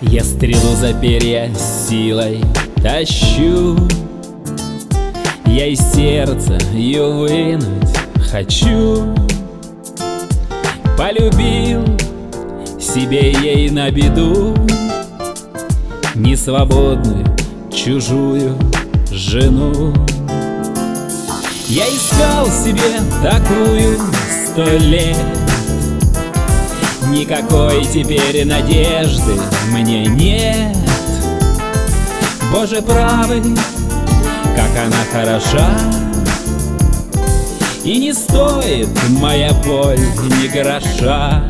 Я стрелу за перья силой тащу, я из сердца ее вынуть хочу. Полюбил себе ей на беду несвободную чужую жену. Я искал себе такую 100 лет, никакой теперь надежды мне нет. Боже правый, как она хороша, и не стоит моя боль ни гроша.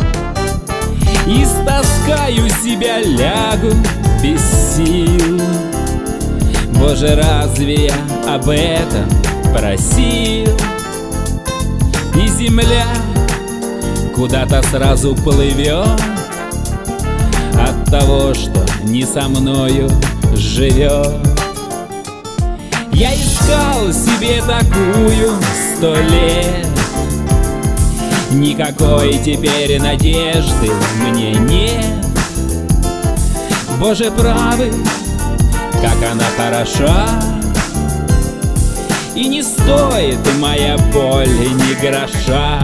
Истаскаю себя, лягу без сил. Боже, разве я об этом просил? И земля куда-то сразу плывет от того, что не со мною живет. Я искал себе такую 100 лет, никакой теперь надежды мне нет. Боже правый, как она хороша, и не стоит моя боль ни гроша.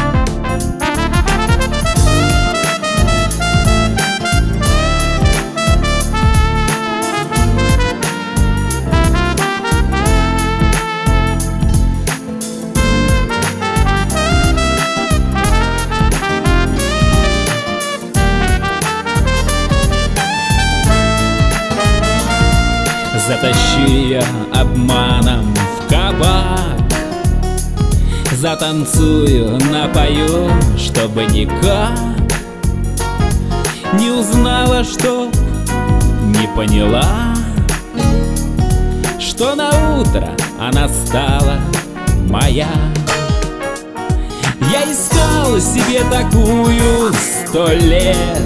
Затащу ее обманом в кабак, затанцую, напою, чтобы никак не узнала, чтоб не поняла, что на утро она стала моя. Я искал себе такую 100 лет,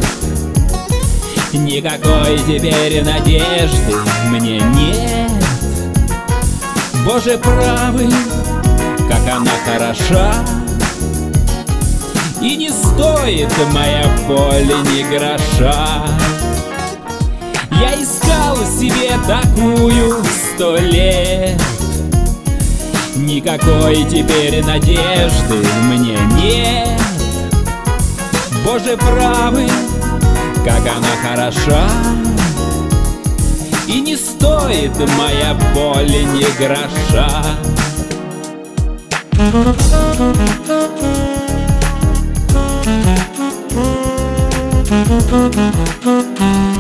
никакой теперь надежды мне нет. Боже правый, как она хороша, и не стоит моя боль ни гроша. Я искал себе такую 100 лет, никакой теперь надежды мне нет. Боже правый, как она хороша, и не стоит моя боль ни гроша. Thank you.